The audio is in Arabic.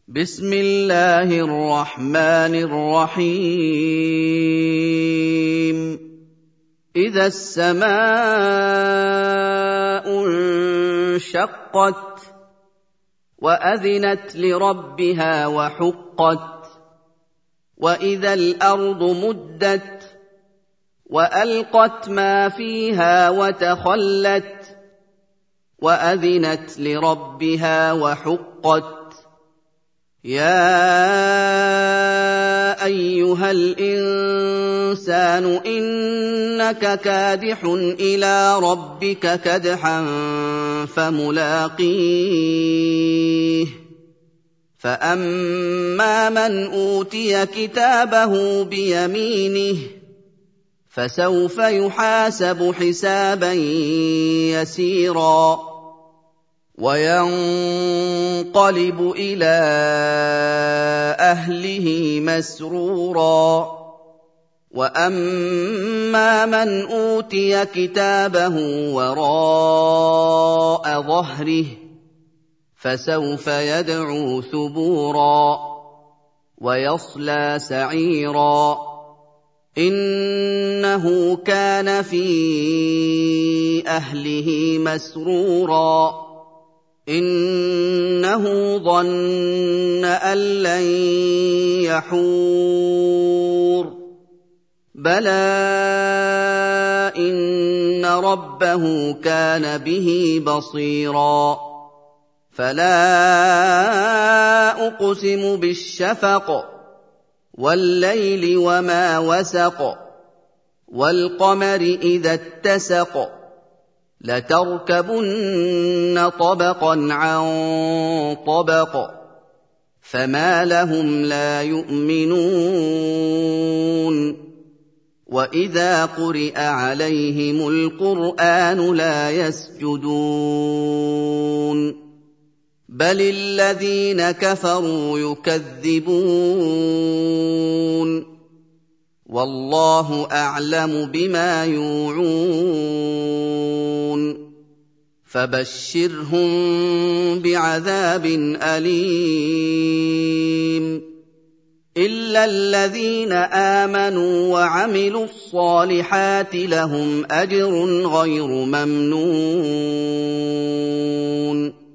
بسم الله الرحمن الرحيم إذا السماء انشقت وأذنت لربها وحقت وإذا الأرض مدت وألقت ما فيها وتخلت وأذنت لربها وحقت يا أيها الإنسان إنك كادح إلى ربك كدحا فملاقيه فأما من أوتي كتابه بيمينه فسوف يحاسب حسابا يسيرا وينقلب إلى أهله مسرورا وأما من أوتي كتابه وراء ظهره فسوف يدعو ثبورا ويصلى سعيرا إنه كان في أهله مسرورا إنه ظن أن لن يحور بلى إن ربه كان به بصيرا فلا أقسم بالشفق والليل وما وسق والقمر إذا اتسق لتركبن طبقا عن طبق فما لهم لا يؤمنون وإذا قرئ عليهم القرآن لا يسجدون بل الذين كفروا يكذبون والله أعلم بما يوعون فبشرهم بعذاب أليم إلا الذين آمنوا وعملوا الصالحات لهم أجر غير ممنون